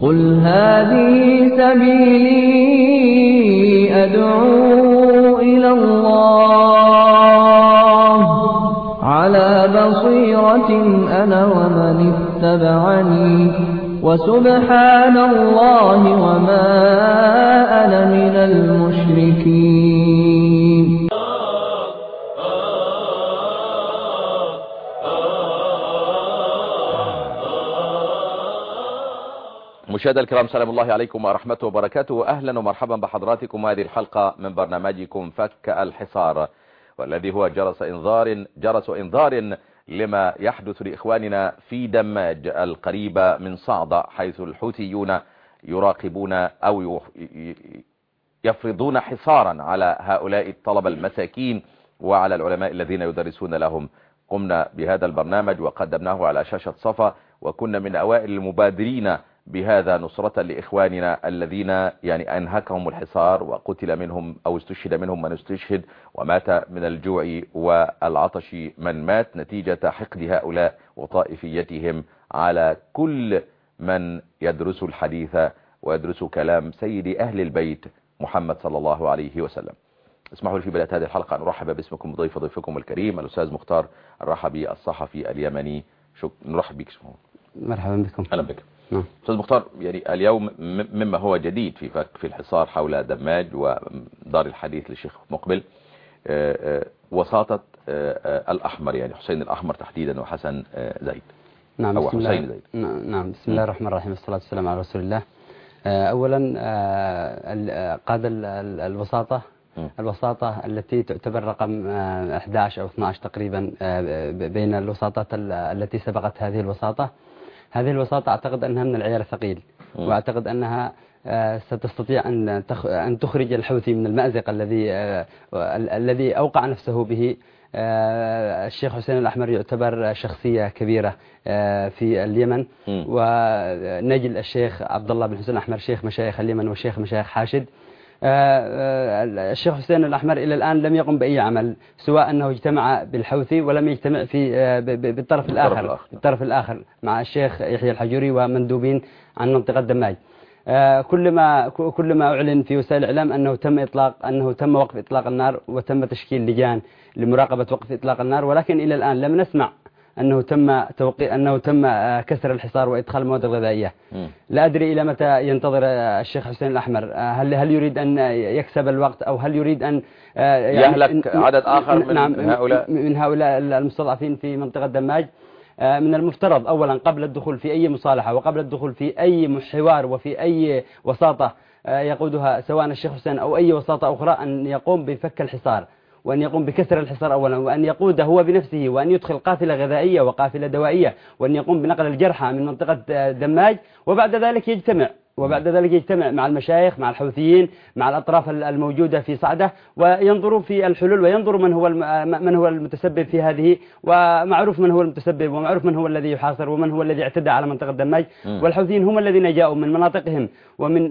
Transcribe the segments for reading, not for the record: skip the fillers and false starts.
قل هذه سبيلي أدعو إلى الله على بصيرة أنا ومن اتبعني وسبحان الله وما أنا من المشركين. مشاهدينا الكرام، سلام الله عليكم ورحمته وبركاته. أهلا ومرحبا بحضراتكم هذه الحلقة من برنامجكم فك الحصار، والذي هو جرس إنذار لما يحدث لإخواننا في دماج القريبة من صعدة، حيث الحوثيون يراقبون أو يفرضون حصارا على هؤلاء الطلبة المساكين وعلى العلماء الذين يدرسون لهم. قمنا بهذا البرنامج وقدمناه على شاشة صفا، وكنا من أوائل المبادرين بهذا نصرة لإخواننا الذين أنهكهم الحصار، وقتل منهم أو استشهد منهم من استشهد، ومات من الجوع والعطش من مات، نتيجة حقد هؤلاء وطائفيتهم على كل من يدرس الحديث ويدرس كلام سيد أهل البيت محمد صلى الله عليه وسلم. اسمحوا لي في بداية هذه الحلقة أن أرحب باسمكم ضيفكم الكريم الأستاذ مختار الرحبي الصحفي اليمني. نرحب بك. مرحبا بكم. أهلا بك. أستاذ مختار، اليوم مما هو جديد في الحصار حول دماج ودار الحديث للشيخ مقبل، وساطة الأحمر، حسين الأحمر تحديدا وحسن زيد. نعم، أو حسين زيد. نعم، بسم الله الرحمن الرحيم، والصلاة والسلام على رسول الله. أولا قاد الوساطة التي تعتبر رقم 11 أو 12 تقريبا بين الوساطات التي سبقت هذه الوساطة. هذه الوساطة أعتقد أنها من العيار الثقيل، وأعتقد أنها ستستطيع أن تخرج الحوثي من المأزق الذي أوقع نفسه به. الشيخ حسين الأحمر يعتبر شخصية كبيرة في اليمن، ونجل الشيخ عبد الله بن حسين الأحمر شيخ مشايخ اليمن وشيخ مشايخ حاشد. الشيخ حسين الأحمر إلى الآن لم يقم بأي عمل، سواء أنه اجتمع بالحوثي ولم يجتمع بالطرف الآخر مع الشيخ يحيى الحجوري ومندوبين عن منطقة دماج. كل ما أعلن في وسائل الإعلام أنه تم وقف إطلاق النار، وتم تشكيل لجان لمراقبة وقف إطلاق النار، ولكن إلى الآن لم نسمع أنه تم كسر الحصار وإدخال المواد الغذائية. لا أدري إلى متى ينتظر الشيخ حسين الأحمر. هل يريد أن يكسب الوقت، أو هل يريد أن يهلك عدد آخر من هؤلاء المستضعفين في منطقة دماج؟ من المفترض أولا قبل الدخول في أي مصالحة وقبل الدخول في أي حوار وفي أي وساطة يقودها سواء الشيخ حسين أو أي وساطة أخرى، أن يقوم بفك الحصار، وأن يقوم بكسر الحصار أولا، وأن يقود هو بنفسه، وأن يدخل قافلة غذائية وقافلة دوائية، وأن يقوم بنقل الجرحى من منطقة دماج، وبعد ذلك يجتمع مع المشايخ، مع الحوثيين، مع الأطراف الموجودة في صعدة، وينظروا في الحلول، وينظروا من هو المتسبب في هذه، ومعروف من هو المتسبب، ومعروف من هو الذي يحاصر، ومن هو الذي اعتدى على منطقة دماج. والحوثيين هم الذين جاءوا من مناطقهم ومن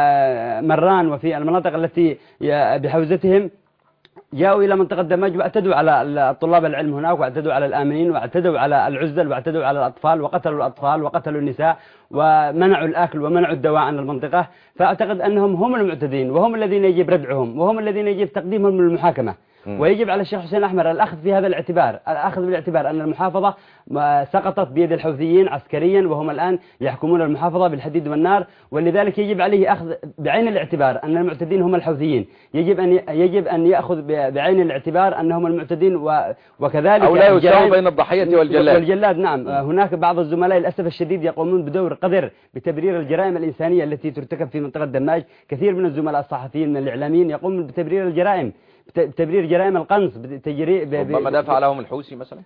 مران وفي المناطق التي بحوزتهم، جاءوا إلى منطقة دماج واعتدوا على طلاب العلم هناك، واعتدوا على الآمنين، واعتدوا على العزل، واعتدوا على الأطفال، وقتلوا الأطفال وقتلوا النساء، ومنعوا الأكل ومنعوا الدواء عن المنطقة. فأعتقد أنهم هم المعتدين، وهم الذين يجب ردعهم، وهم الذين يجب تقديمهم للمحاكمة. ويجب على الشيخ حسين الأحمر الأخذ في هذا الاعتبار، أن المحافظة سقطت بيد الحوثيين عسكريا، وهم الآن يحكمون المحافظة بالحديد والنار، ولذلك يجب عليه أخذ بعين الاعتبار أن المعتدين هم الحوثيين. يجب أن يأخذ بعين الاعتبار أنهم المعتدين، وكذلك أو لا يساوي بين الضحية والجلاد. نعم، هناك بعض الزملاء للأسف الشديد يقومون بدور قذر بتبرير الجرائم الإنسانية التي ترتكب في منطقة دماج. كثير من الزملاء الصحفيين من الإعلاميين يقومون بتبرير الجرائم، تبرير جرائم القنص. ربما دافع لهم الحوثي مثلا.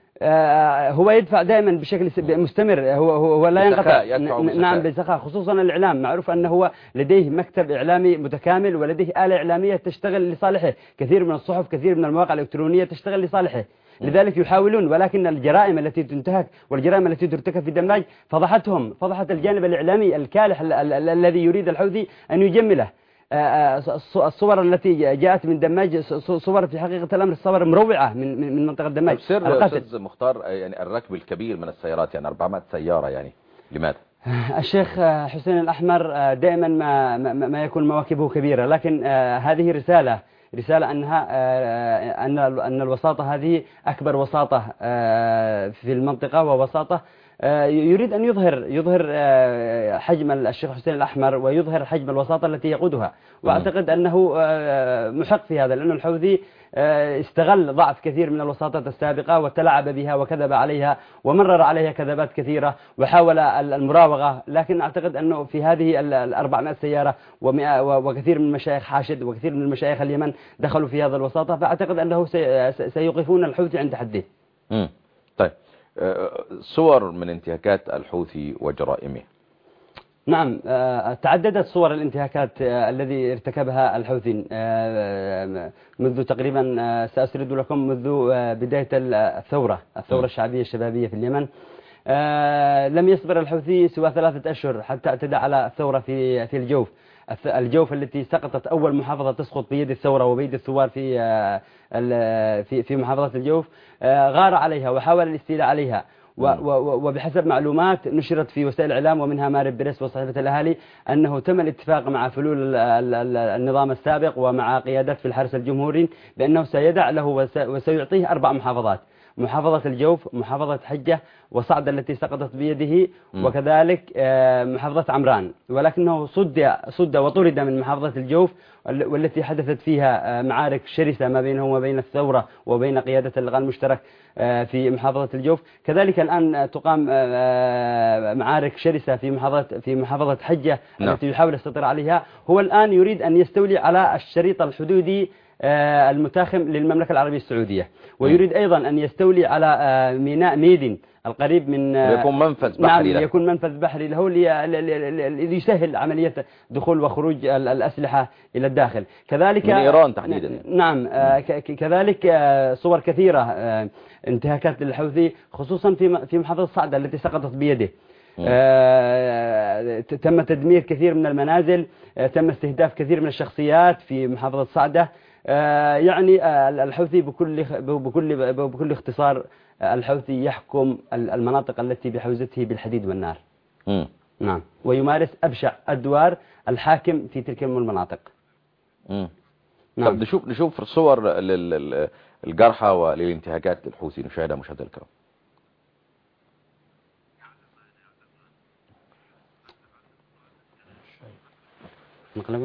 هو يدفع دائما بشكل مستمر، هو لا ينقطع. نعم، بسخاء، خصوصا الإعلام. معروف أنه هو لديه مكتب إعلامي متكامل، ولديه آلة إعلامية تشتغل لصالحه. كثير من الصحف، كثير من المواقع الإلكترونية تشتغل لصالحه. لذلك يحاولون، ولكن الجرائم التي تنتهك والجرائم التي ترتكب في دماج فضحت الجانب الإعلامي الكالح الذي يريد الحوثي أن يجمله. الصور التي جاءت من دماج صور في حقيقة الأمر صور مروعة من منطقة دماج. سر أستاذ مختار، الركب الكبير من السيارات، 400 سيارة، لماذا؟ الشيخ حسين الأحمر دائما ما يكون مواكبه كبيرة، لكن هذه رسالة أنها أن الوساطة هذه أكبر وساطة في المنطقة، ووساطة يريد أن يظهر حجم الشيخ حسين الأحمر، ويظهر حجم الوساطة التي يقودها. وأعتقد أنه محق في هذا، لأن الحوثي استغل ضعف كثير من الوساطات السابقة وتلاعب بها وكذب عليها ومرر عليها كذبات كثيرة وحاول المراوغة. لكن أعتقد أنه في هذه 400 سيارة وكثير من مشايخ حاشد وكثير من مشايخ اليمن دخلوا في هذا الوساطة، فأعتقد أنه سيوقفون الحوثي عند حده. طيب، صور من انتهاكات الحوثي وجرائمه. نعم، تعددت صور الانتهاكات الذي ارتكبها الحوثي منذ تقريبا، سأسرد لكم منذ بداية الثورة الشعبية الشبابية في اليمن. لم يصبر الحوثي سوى 3 أشهر حتى اعتدى على الثورة في الجوف التي سقطت أول محافظة تسقط بيد الثورة وبيد الثوار في محافظة الجوف. غار عليها وحاول الاستيلاء عليها، وبحسب معلومات نشرت في وسائل الإعلام ومنها مارب بريس وصحيفة الأهالي أنه تم الاتفاق مع فلول النظام السابق ومع قيادات في الحرس الجمهوري بأنه سيدع له وسيعطيه 4 محافظات: محافظة الجوف، محافظة حجة، وصعدة التي سقطت بيده، وكذلك محافظة عمران. ولكنه صد وطرد من محافظة الجوف، والتي حدثت فيها معارك شرسة ما بينه وبين الثورة وبين قيادة اللقاء المشترك في محافظة الجوف. كذلك الآن تقام معارك شرسة في محافظة حجة التي يحاول السيطرة عليها. هو الآن يريد أن يستولي على الشريط الحدودي المتاخم للمملكة العربية السعودية، ويريد أيضا أن يستولي على ميناء ميدن القريب من يكون منفذ بحري. نعم، يكون منفذ بحري له ليسهل عملية دخول وخروج الأسلحة إلى الداخل. كذلك من إيران تحديدا. نعم، كذلك صور كثيرة انتهاكات للحوثي خصوصا في محافظة صعدة التي سقطت بيده. تم تدمير كثير من المنازل، تم استهداف كثير من الشخصيات في محافظة صعدة. يعني الحوثي بكل اختصار الحوثي يحكم المناطق التي بحوزته بالحديد والنار. نعم، ويمارس أبشع أدوار الحاكم في تلك المناطق. نعم. طب نشوف صور للجرحى وللانتهاكات الحوثي، نشاهدها مشاهدينا الكرام. نقلبه.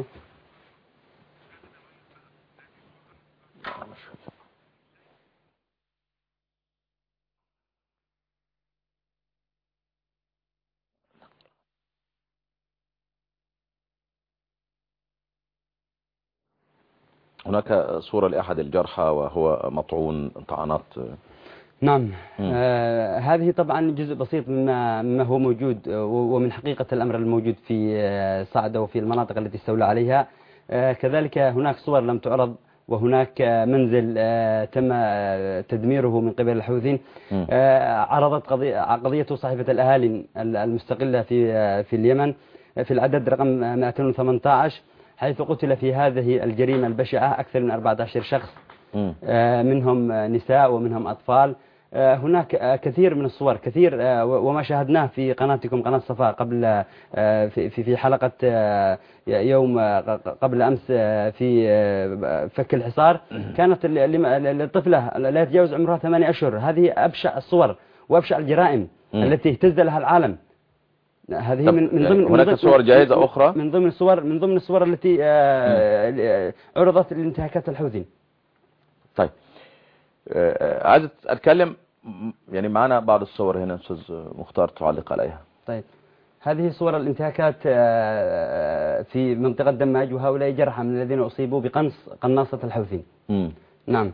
هناك صورة لأحد الجرحى وهو مطعون طعنات. نعم، هذه طبعا جزء بسيط مما هو موجود ومن حقيقة الأمر الموجود في صعدة وفي المناطق التي استولى عليها. كذلك هناك صور لم تعرض، وهناك منزل تم تدميره من قبل الحوثي. عرضت قضية صحيفة الأهالي المستقلة في اليمن في العدد رقم 218، حيث قتل في هذه الجريمة البشعة أكثر من 14 شخص، منهم نساء ومنهم أطفال. هناك كثير من الصور، كثير، وما شاهدناه في قناتكم قناة صفاء قبل في حلقة يوم قبل أمس في فك الحصار. كانت الطفلة لا يتجاوز عمرها 8 أشهر. هذه أبشع الصور وأبشع الجرائم التي اهتز لها العالم. هذه من ضمن هناك صور جاهزة أخرى من ضمن الصور التي عرضت لانتهاكات الحوثي. طيب، عايز أتكلم، يعني معنا بعض الصور هنا أستاذ مختار تعلق عليها. طيب، هذه صور الانتهاكات في منطقة دماج، وهؤلاء جرحى من الذين أصيبوا قناصة الحوثي. نعم،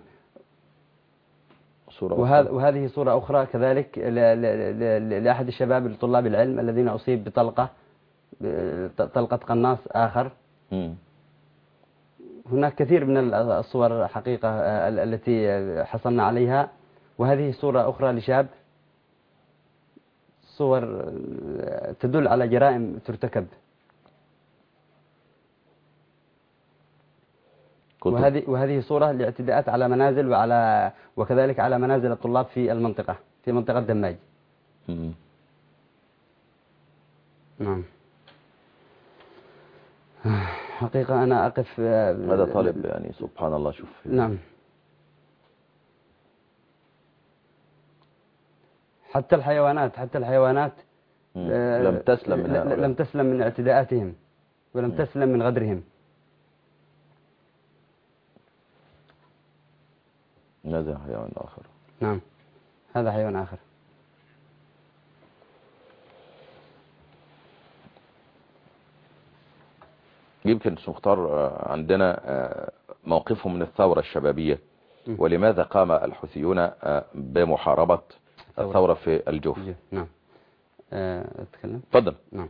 وهذه صورة أخرى كذلك لأحد الشباب لطلاب العلم الذين أصيب بطلقة قناص آخر. هناك كثير من الصور حقيقة التي حصلنا عليها. وهذه صورة أخرى لشاب، صور تدل على جرائم ترتكب. وهذه صورة لاعتداءات على منازل وكذلك على منازل الطلاب في منطقة دماج. نعم. حقيقة أنا أقف هذا طالب يعني سبحان الله. شوف. نعم. حتى الحيوانات لم تسلم من اعتداءاتهم، ولم تسلم من غدرهم. هذا حيوان آخر. نعم، هذا حيوان آخر. يمكن مختار عندنا موقفهم من الثورة الشبابية، ولماذا قام الحوثيون بمحاربة الثورة في الجوف؟ نعم. أتكلم. تفضل. نعم.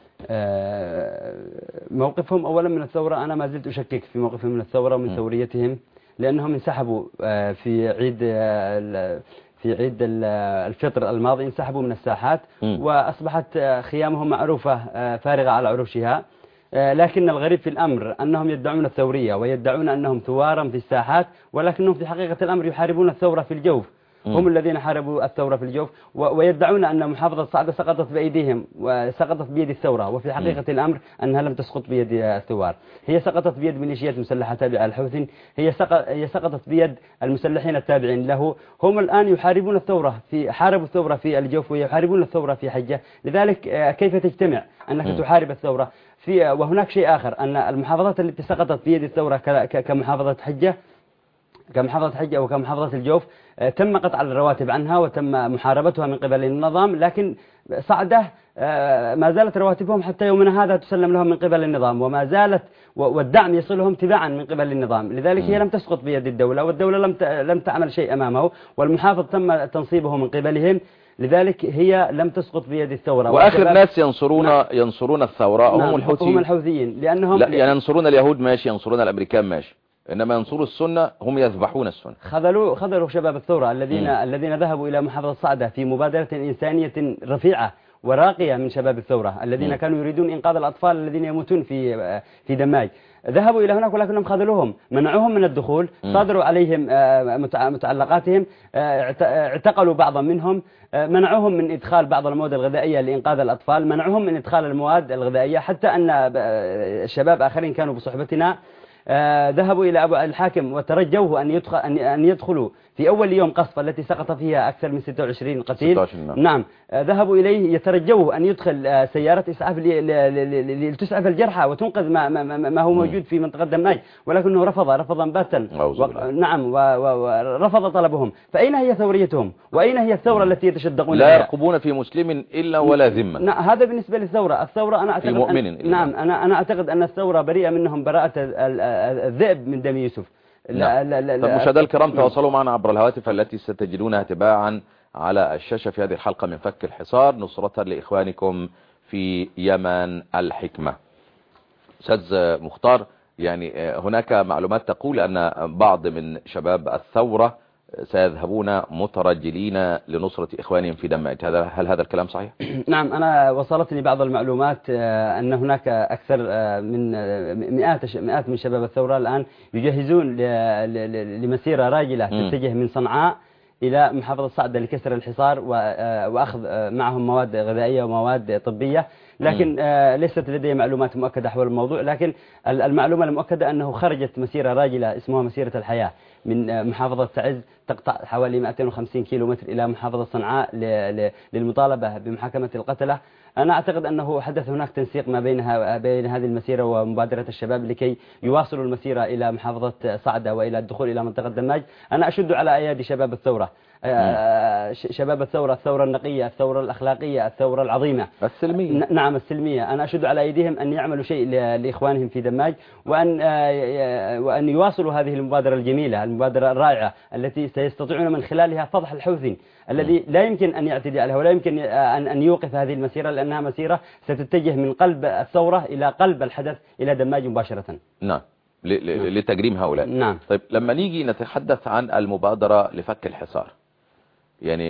موقفهم أولا من الثورة، أنا ما زلت أشكك في موقفهم من الثورة ومن ثوريتهم، لأنهم انسحبوا في عيد الفطر الماضي، انسحبوا من الساحات وأصبحت خيامهم معروفة فارغة على عروشها. لكن الغريب في الأمر أنهم يدعون الثورية ويدعون أنهم ثوارا في الساحات، ولكنهم في حقيقة الأمر يحاربون الثورة في الجوف. هم الذين حاربوا الثورة في الجوف، ويدعون أن محافظة صعدة سقطت بأيديهم وسقطت بيد الثورة، وفي حقيقة الأمر أنها لم تسقط بيد الثوار، هي سقطت بيد ميليشيات مسلحة تابعة للحوثي، هي سقطت بيد المسلحين التابعين له. هم الآن يحاربون الثورة حاربوا الثورة في الجوف ويحاربون الثورة في حجة. لذلك كيف تجتمع أنك تحارب الثورة وهناك شيء آخر، أن المحافظات التي سقطت بيد الثورة كمحافظة حجة وكمحافظة الجوف تم قطع الرواتب عنها وتم محاربتها من قبل النظام، لكن صعدة ما زالت رواتبهم حتى يومنا هذا تسلم لهم من قبل النظام، وما زالت والدعم يصلهم تباعا من قبل النظام. لذلك هي لم تسقط بيد الدولة، والدولة لم تعمل شيء أمامه، والمحافظ تم تنصيبه من قبلهم. لذلك هي لم تسقط بيد الثورة. وآخر ناس ينصرون الثورة هم الحوثيين. هم الحوثيين لأنهم لا يعني ينصرون اليهود ماشي، ينصرون الأمريكان ماشي، إنما ينصروا السنة هم يذبحون السنة. خذلوا شباب الثورة الذين ذهبوا إلى محافظة صعدة في مبادرة إنسانية رفيعة وراقية من شباب الثورة الذين كانوا يريدون إنقاذ الأطفال الذين يموتون في دماج. ذهبوا إلى هناك ولكنهم خذلوهم، منعوهم من الدخول، صادروا عليهم متعلقاتهم، اعتقلوا بعضا منهم، منعوهم من إدخال بعض المواد الغذائية لإنقاذ الأطفال، منعوهم من إدخال المواد الغذائية، حتى أن شباب آخرين كانوا بصحبتنا ذهبوا إلى الحاكم وترجوه أن يدخلوا في أول يوم قصف التي سقط فيها أكثر من 26 قتيل. نعم. ذهبوا إليه يترجوه أن يدخل سيارة إسعاف لتسعف الجرحى وتنقذ ما هو موجود في منطقة دماج، ولكنه رفضا باتا. نعم، ورفض طلبهم. فأين هي ثوريتهم؟ وأين هي الثورة التي يتشدقون لا يرقبون في مسلم إلا ولا ذمة. هذا بالنسبة للثورة. الثورة أنا أعتقد نعم، أنا أعتقد أن الثورة بريئة منهم براءة الذئب من دم يوسف. مشاهدينا الكرام، تواصلوا معنا عبر الهواتف التي ستجدونها تباعا على الشاشة في هذه الحلقة من فك الحصار، نصرة لإخوانكم في يمن الحكمة. أستاذ مختار، يعني هناك معلومات تقول أن بعض من شباب الثورة سيذهبون مترجلين لنصرة إخوانهم في دمج، هل هذا الكلام صحيح؟ نعم، أنا وصلتني بعض المعلومات أن هناك أكثر من مئات من شباب الثورة الآن يجهزون لمسيرة راجلة تتجه من صنعاء إلى محافظة صعدة لكسر الحصار وأخذ معهم مواد غذائية ومواد طبية، لكن ليست لدي معلومات مؤكدة حول الموضوع. لكن المعلومة المؤكدة أنه خرجت مسيرة راجلة اسمها مسيرة الحياة من محافظة تعز، تقطع حوالي 250 كيلومتر إلى محافظة صنعاء للمطالبة بمحاكمة القتلة. أنا أعتقد أنه حدث هناك تنسيق ما بين هذه المسيرة ومبادرة الشباب لكي يواصلوا المسيرة إلى محافظة صعدة وإلى الدخول إلى منطقة دماج. أنا أشد على أيادي شباب الثورة، شباب الثورة النقية، الثورة الأخلاقية، الثورة العظيمة السلمية. نعم السلمية. أنا أشد على أيديهم أن يعملوا شيء لإخوانهم في دماج، وأن يواصلوا هذه المبادرة الجميلة، المبادرة الرائعة التي سيستطيعون من خلالها فضح الحوثي الذي لا يمكن أن يعتدي عليها ولا يمكن أن يوقف هذه المسيرة، لأنها مسيرة ستتجه من قلب الثورة إلى قلب الحدث إلى دماج مباشرة. نعم، لتجريم هؤلاء. نعم. طيب لما نيجي نتحدث عن المبادرة لفك الحصار، يعني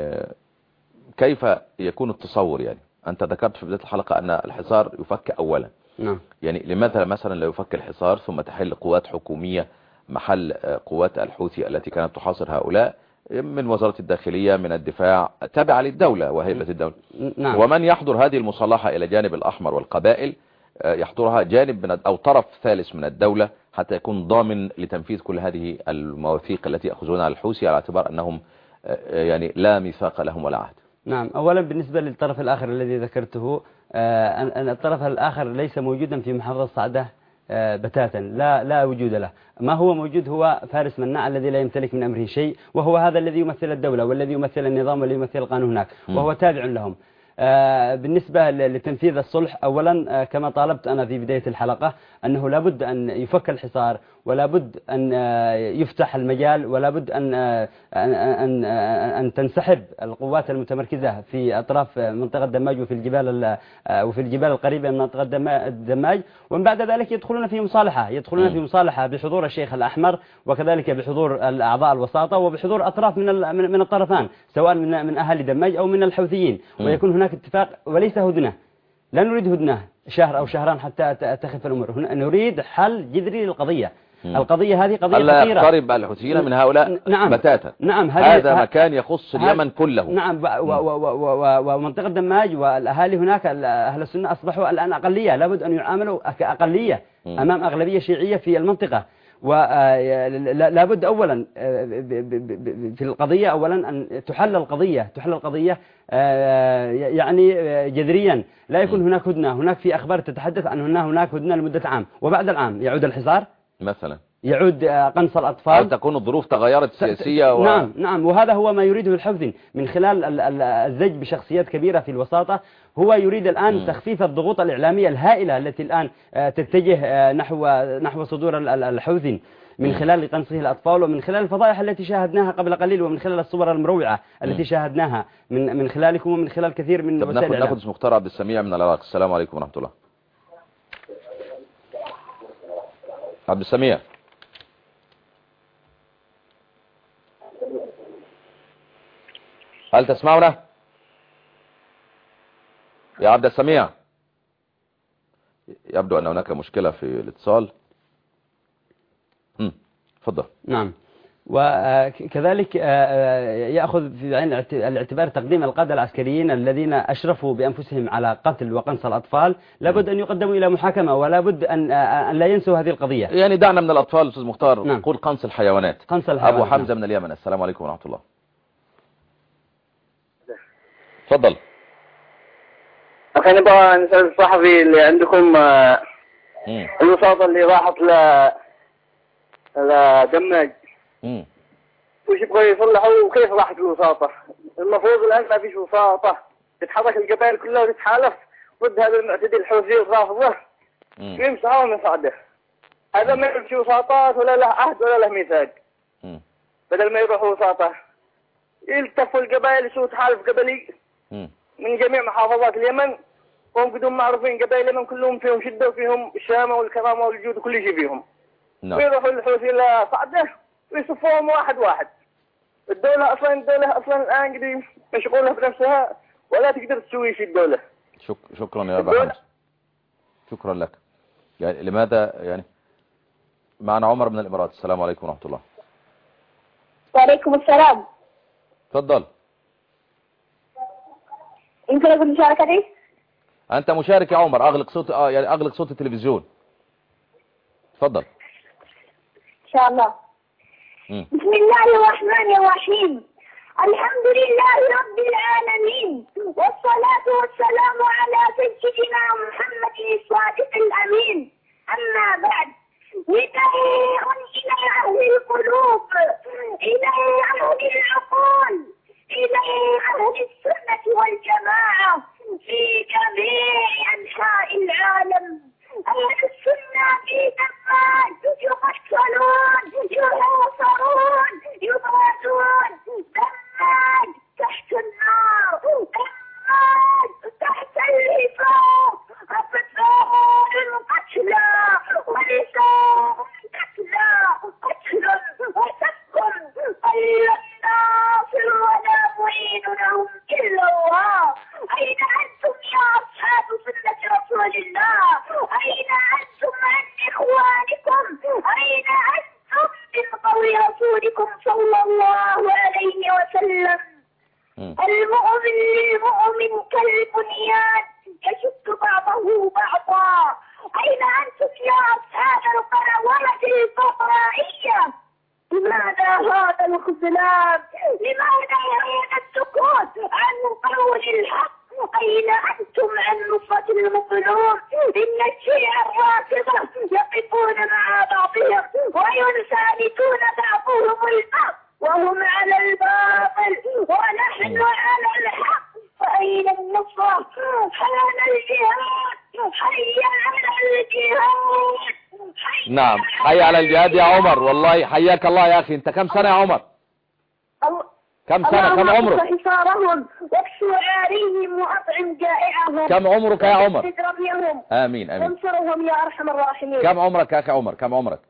كيف يكون التصور؟ يعني أنت ذكرت في بداية الحلقة أن الحصار يفك أولا. نعم. يعني لماذا مثلا لا يفك الحصار ثم تحل قوات حكومية محل قوات الحوثي التي كانت تحاصر هؤلاء، من وزارة الداخلية، من الدفاع، تابعة للدولة وهيبة الدولة. نعم. ومن يحضر هذه المصالحة إلى جانب الأحمر والقبائل يحضرها جانب من أو طرف ثالث من الدولة حتى يكون ضامن لتنفيذ كل هذه المواثيق التي يأخذونها على الحوثي على اعتبار أنهم يعني لا ميثاق لهم ولا عهد. نعم. أولا بالنسبة للطرف الآخر الذي ذكرته، أن الطرف الآخر ليس موجودا في محافظة صعدة بتاتا، لا وجود له. ما هو موجود هو فارس مناع الذي لا يمتلك من أمره شيء، وهو هذا الذي يمثل الدولة والذي يمثل النظام والذي يمثل القانون هناك، وهو تابع لهم. بالنسبة لتنفيذ الصلح، أولا كما طالبت أنا في بداية الحلقة أنه لابد أن يفك الحصار، ولا بد أن يفتح المجال، ولا بد أن تنسحب القوات المتمركزة في أطراف منطقة دماج وفي الجبال القريبة من منطقة دماج، ومن بعد ذلك يدخلون في مصالحة بحضور الشيخ الأحمر، وكذلك بحضور الأعضاء الوساطة، وبحضور أطراف من الطرفان، سواء من أهالي دماج أو من الحوثيين، ويكون هناك اتفاق وليس هدنة. لا نريد هدنة شهر أو شهران حتى تخف الأمور، نريد حل جذري للقضية. القضية هذه قضية خطيرة. ألا يقترب الحوثيين من هؤلاء بتاتا. نعم. هذا مكان يخص اليمن كله. نعم. ومنطقة دماج والأهالي هناك أهل السنة أصبحوا الآن أقلية، لابد أن يعاملوا كأقلية أمام أغلبية شيعية في المنطقة. ولا بد أولا في القضية أولا أن تحل القضية يعني جذريا، لا يكون هناك هدنة. هناك في أخبار تتحدث عن هناك هدنة لمدة عام، وبعد العام يعود الحصار مثلا، يعود قنص الأطفال، أو تكون الظروف تغيرت سياسية نعم. وهذا هو ما يريده الحوثي من خلال الزج بشخصيات كبيرة في الوساطة. هو يريد الآن تخفيف الضغوط الإعلامية الهائلة التي الآن تتجه نحو صدور الحوثي من خلال قنصه الأطفال، ومن خلال الفضائح التي شاهدناها قبل قليل، ومن خلال الصور المروعة التي شاهدناها من خلالكم ومن خلال كثير من وسائل الإعلام. ناخذ اسم مختار عبد السميع من العراق. السلام عليكم ورحمة الله. عبد السميع. هل تسمعنا يا عبد السميع؟ يبدو أن هناك مشكلة في الاتصال. تفضل. نعم. وكذلك يأخذ في عين الاعتبار تقديم القادة العسكريين الذين أشرفوا بأنفسهم على قتل وقنص الأطفال، لابد أن يقدموا إلى محاكمة، ولا بد أن لا ينسوا هذه القضية. يعني دعنا من الأطفال أستاذ مختار. نعم. قول قنص الحيوانات. أبو حمزة من اليمن. السلام عليكم ورحمة الله. تفضل. أخي نبغى نسأل الصحفي اللي عندكم الوساطة اللي راحت لدماج وش يبغى يصلحوا وكيف راحت الوساطة؟ المفروض الآن ما فيش وساطة، تتحرك القبائل كلها وتتحالف ضد هذا المعتدي الحوثي الرافضة ويمسحوا من صعده. هذا ما يمشي وساطات ولا له عهد ولا له ميثاق. بدل ما يروحوا وساطة يلتفوا القبائل يسووا تحالف قبلي من جميع محافظات اليمن، وهم قدوم معروفين قبائل اليمن كلهم فيهم شدة وفيهم الشامة والكرامة والجود وكل شيء فيهم. ويروحوا الحوثي لصعده ويصفوهم واحد واحد. الدولة أصلا الآن قد مشغولة بنفسها ولا تقدر تسوي شيء الدولة. شكرا يا أبا حمزة، شكرا لك. يعني لماذا يعني معنا عمر من الإمارات. السلام عليكم ورحمة الله. وعليكم السلام. تفضل. يمكن أقول مشاركتي؟ أنت مشارك يا عمر. أغلق صوت يعني أغلق صوت التلفزيون. تفضل. إن شاء الله. بسم الله الرحمن الرحيم. الحمد لله رب العالمين، والصلاة والسلام على سيدنا محمد الصادق الأمين. أما بعد، نداء إلى أهل القلوب، إلى أهل العقول، إلى أهل السنة والجماعة في جميع أنحاء العالم. أهل السنة في دماج يقتلون، يحاصرون، يبعدون. دماج تحت النار، دماج تحت الهفاء، أطفال القتلى ونساء القتلى، قتل وسفك. قل الناصر ولا معين لهم إلا الله. أين أنتم يا أصحاب سنة رسول الله؟ أين أنتم عن إخوانكم؟ أين أنتم من قول رسولكم صلى الله عليه وسلم: المؤمن للمؤمن كالبنيان يشد بعضه بعضا. أين أنتم يا أصحاب القنوات الفقرائية؟ لماذا هذا الخذلان؟ لماذا هذا السكوت عن قول الحق؟ أين أنتم عن نصرة المظلوم؟ إن الشيعة الرافضة يقفون مع بعضهم ويساندون بعضهم البعض وهم على الباطل ونحن على الحق. فأين النصرة؟ حان الجهاد، حي على الجهاد. نعم، حي على الجهاد يا عمر. والله حياك الله يا أخي. أنت كم سنة يا عمر؟ كم سنة؟ كم عمرك؟ حصارهم واكسو عاريهم وأطعم جائعهم. كم عمرك يا عمر؟ آمين آمين. وانصرهم يا أرحم الراحمين. كم عمرك يا أخي عمر؟ كم عمرك؟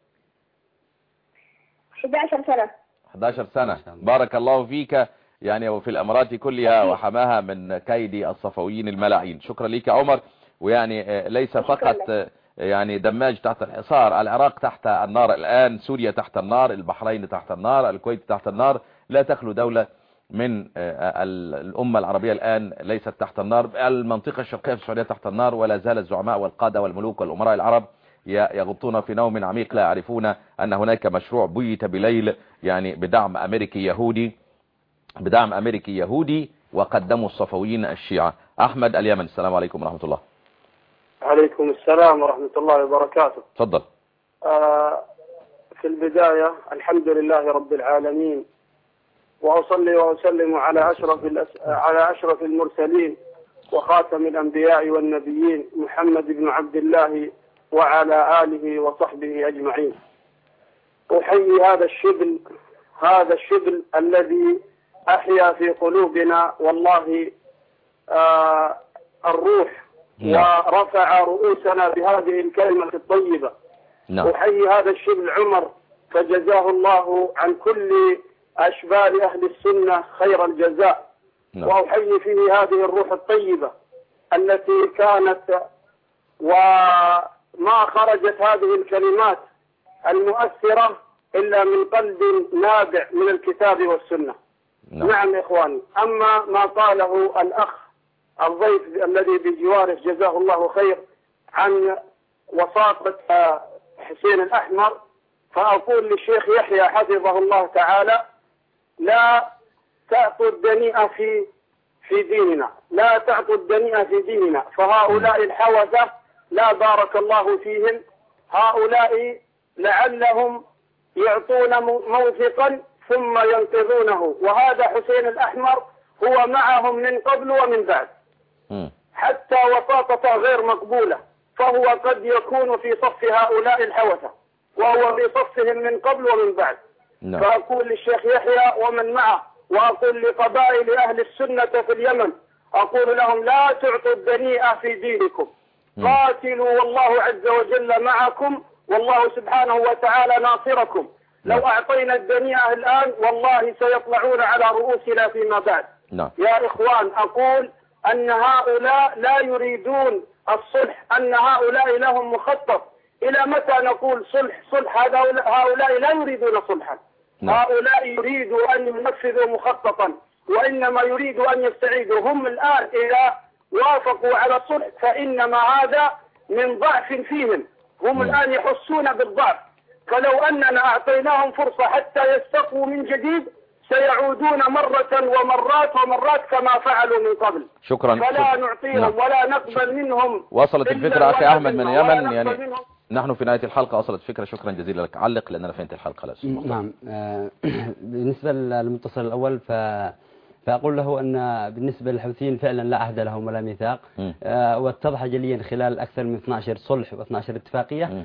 11 سنة. 11 سنة. بارك الله فيك يعني، وفي الأمارات كلها وحماها من كيد الصفويين الملاعين. شكرا لك يا عمر. ويعني ليس فقط يعني دماج تحت الحصار، العراق تحت النار الآن، سوريا تحت النار، البحرين تحت النار، الكويت تحت النار، لا تخلو دولة من الأمة العربية الآن ليست تحت النار. المنطقة الشرقية في السعودية تحت النار، ولا زال الزعماء والقادة والملوك والأمراء العرب يغطون في نوم عميق، لا يعرفون أن هناك مشروع بيت بليل يعني بدعم أمريكي يهودي وقدموا الصفويين الشيعة. أحمد اليمن، السلام عليكم ورحمة الله. عليكم السلام ورحمة الله وبركاته. تفضل. في البداية الحمد لله رب العالمين، وأصلي وأسلم على أشرف المرسلين وخاتم الأنبياء والنبيين محمد بن عبد الله وعلى آله وصحبه أجمعين. أحيي هذا الشبل الذي أحيا في قلوبنا والله الروح ورفع رؤوسنا بهذه الكلمة الطيبة. أحيي هذا الشبل عمر، فجزاه الله عن كل أشبال أهل السنة خير الجزاء. وأحيي فيه هذه الروح الطيبة التي كانت، وما خرجت هذه الكلمات المؤثرة إلا من قلب نابع من الكتاب والسنة. نعم إخواني. أما ما قاله الأخ الضيف الذي بجواره جزاه الله خير عن وساطة حسين الأحمر، فأقول للشيخ يحيى حفظه الله تعالى: لا تعطوا الدنيئة في ديننا، لا تعطوا الدنيئة في ديننا، فهؤلاء الحوثة لا بارك الله فيهم، هؤلاء لعلهم يعطون موثقا ثم ينقذونه، وهذا حسين الأحمر هو معهم من قبل ومن بعد، حتى وساطة غير مقبولة، فهو قد يكون في صف هؤلاء الحوثة وهو في صفهم من قبل ومن بعد. فأقول للشيخ يحيى ومن معه، وأقول لقبائل أهل السنة في اليمن، أقول لهم: لا تعطوا الدنيئة في دينكم، قاتلوا والله عز وجل معكم، والله سبحانه وتعالى ناصركم. لو أعطينا الدنيئة الآن والله سيطلعون على رؤوسنا فيما بعد. يا إخوان، أقول أن هؤلاء لا يريدون الصلح، أن هؤلاء لهم مخطط. إلى متى نقول صلح؟ هؤلاء لا يريدون صلحا، هؤلاء يريدوا أن ينفذوا مخططا، وإنما يريدوا أن يستعيدوا. هم الآن إذا وافقوا على الصلح فإنما هذا من ضعف فيهم، هم الآن يحسون بالضعف، فلو أننا أعطيناهم فرصة حتى يستقوا من جديد سيعودون مرة ومرات كما فعلوا من قبل. شكرا. فلا نعطيهم ولا نقبل منهم. وصلت الفكرة أخي أحمد من اليمن، يعني نحن في نهاية الحلقة وصلت الفكرة. شكرا جزيلا لك. علق لأننا في نهاية الحلقة. نعم. بالنسبة للمتصل الأول فأقول له أن بالنسبة للحوثيين فعلا لا عهد لهم ولا ميثاق، واتضح جليا خلال أكثر من 12 صلح و12 اتفاقية،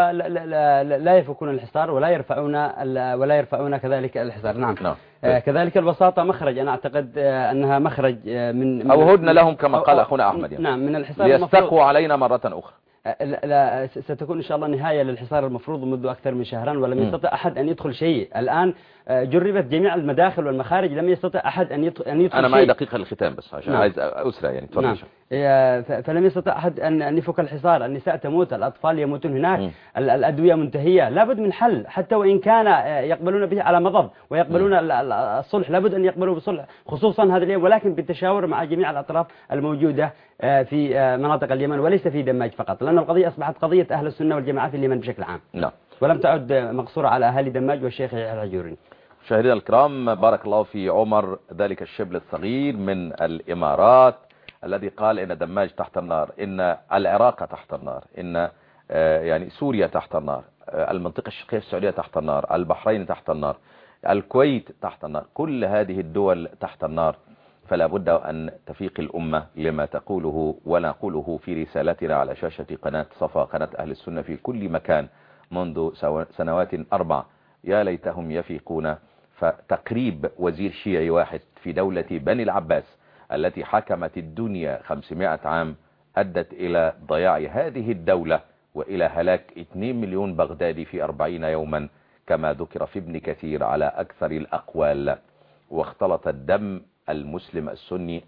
ولا يفكون الحصار ولا يرفعون كذلك الحصار. نعم. كذلك الوساطة مخرج، أنا أعتقد أنها مخرج من أوهدنا لهم كما قال أخونا أحمد، يعني. نعم، من الحصار ليستقوا علينا مرة أخرى. لا ستكون إن شاء الله نهاية للحصار المفروض منذ أكثر من شهران، ولم يستطع أحد أن يدخل شيء. الآن جربت جميع المداخل والمخارج، لم يستطع أحد أن يدخل أنا شيء. معي دقيقة للختام بس عشان عايز أسرع يعني. نعم. فلم يستطع أحد أن يفك الحصار. النساء تموت، الأطفال يموتون هناك، الأدوية منتهية. لابد من حل، حتى وإن كان يقبلون به على مضض ويقبلون الصلح، لابد أن يقبلوا بالصلح خصوصا هذا اليوم، ولكن بالتشاور مع جميع الأطراف الموجودة في مناطق اليمن وليس في دماج فقط، لأن القضية أصبحت قضية أهل السنة والجماعة في اليمن بشكل عام. نعم. ولم تعد مقصورة على أهالي دماج والشيخ العجوري. مشاهدينا الكرام، بارك الله في عمر ذلك الشبل الصغير من الإمارات الذي قال إن دماج تحت النار، إن العراق تحت النار، إن يعني سوريا تحت النار، المنطقة الشرقية السعودية تحت النار، البحرين تحت النار، الكويت تحت النار، كل هذه الدول تحت النار. فلا بد أن تفيق الأمة لما تقوله ونقوله في رسالتنا على شاشة قناة صفا، قناة أهل السنة في كل مكان منذ سنوات 4. يا ليتهم يفيقون. فتقريب وزير شيعي واحد في دولة بني العباس التي حكمت الدنيا 500 عام أدت إلى ضياع هذه الدولة وإلى هلاك 2 مليون بغدادي في 40 يوما كما ذكر في ابن كثير على أكثر الأقوال. واختلط الدم المسلم السني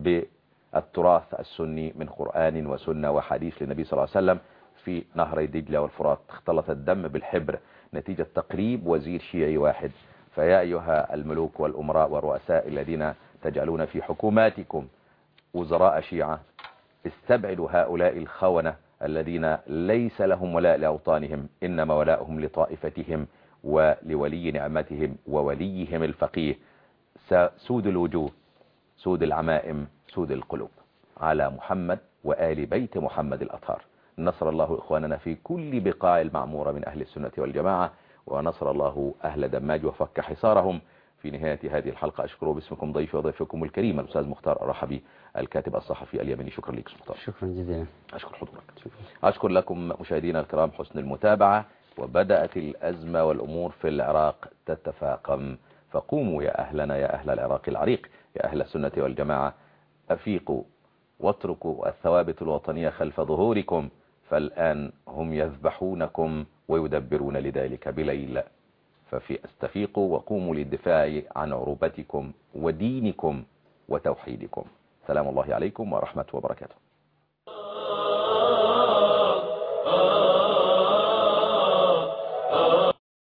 بالتراث السني من قرآن وسنة وحديث للنبي صلى الله عليه وسلم في نهري دجلة والفرات. اختلط الدم بالحبر نتيجة تقريب وزير شيعي واحد. فيا أيها الملوك والأمراء والرؤساء الذين تجعلون في حكوماتكم وزراء شيعة، استبعدوا هؤلاء الخونة الذين ليس لهم ولاء لأوطانهم، إنما ولاؤهم لطائفتهم ولولي نعمتهم ووليهم الفقيه. سود الوجوه، سود العمائم، سود القلوب على محمد وآل بيت محمد الأطهار. نصر الله إخواننا في كل بقاع المعمورة من أهل السنة والجماعة، ونصر الله أهل دماج وفك حصارهم. في نهاية هذه الحلقة أشكر باسمكم ضيفي وضيفكم الكريم الأستاذ مختار الرحبي الكاتب الصحفي اليمني. شكرا لك مختار. شكرا جزيلا. أشكر حضورك. أشكر لكم مشاهدينا الكرام حسن المتابعة. وبدأت الأزمة والأمور في العراق تتفاقم، فقوموا يا أهلنا يا أهل العراق العريق، يا أهل السنة والجماعة، أفيقوا واتركوا الثوابت الوطنية خلف ظهوركم، فالآن هم يذبحونكم ويدبرون لذلك بليل. فاستفيقوا وقوموا للدفاع عن عروبتكم ودينكم وتوحيدكم. سلام الله عليكم ورحمة وبركاته.